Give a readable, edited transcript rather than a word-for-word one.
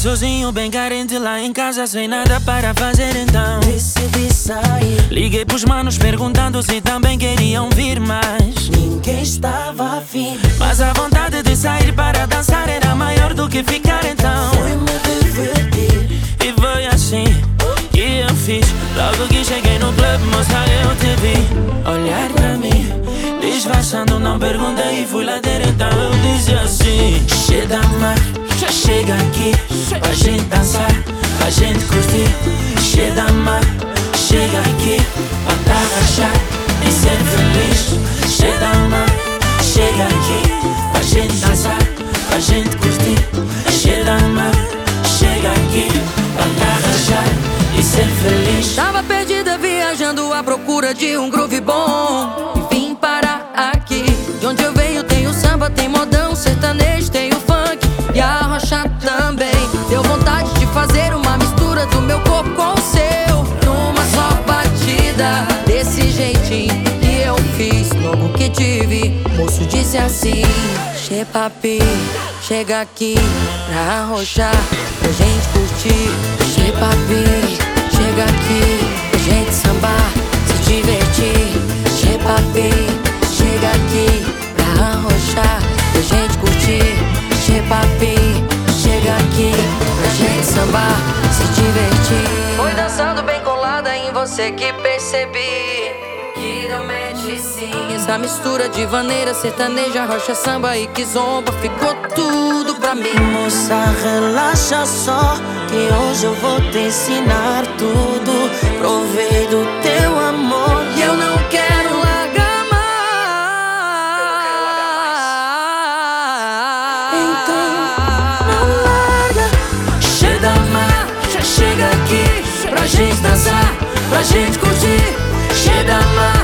sozinho, bem carente lá em casa, sem nada para fazer então decidi sair. Liguei pros manos perguntando se também queriam vir, mas ninguém estava a vir. Mas a vontade de sair para dançar era maior do que ficar então Fui-me divertir. E foi assim que eu fiz. Logo que cheguei no clube, moça, eu te vi olhar pra mim, disfarçando, não perguntei e fui lá ter. Então eu disse assim: chega mar, chega aqui, pra gente dançar, pra gente curtir. Chega mar, chega aqui, pra te arrachar e ser feliz. Chega mar, chega aqui, pra gente dançar, pra gente curtir. Chega mar, chega aqui, pra te arrachar e ser feliz. Tava perdida viajando à procura de um groove bom e vim parar aqui. De onde eu venho tem o samba, tem modão, sertanejo, tem o funk e a rocha também. Deu vontade de fazer uma mistura do meu corpo com o seu numa só batida. Desse jeitinho que eu fiz logo que te vi, o moço disse assim: che papi, chega aqui pra arrochar, pra gente curtir. Che papi, chega aqui pra gente sambar, se divertir. Che papi, chega aqui pra arrochar, pra gente curtir. Che papi, chega aqui pra gente sambar, se divertir. Foi dançando bem colada em você que percebi que realmente sim. Essa mistura de vaneira, sertaneja, rocha, samba e kizomba ficou tudo pra mim. Moça, relaxa só, que hoje eu vou te ensinar tudo. Provei do teu amor E eu não quero largar mais. então não larga. Chega mar, chega aqui, pra gente dançar, pra gente curtir. Chega mar,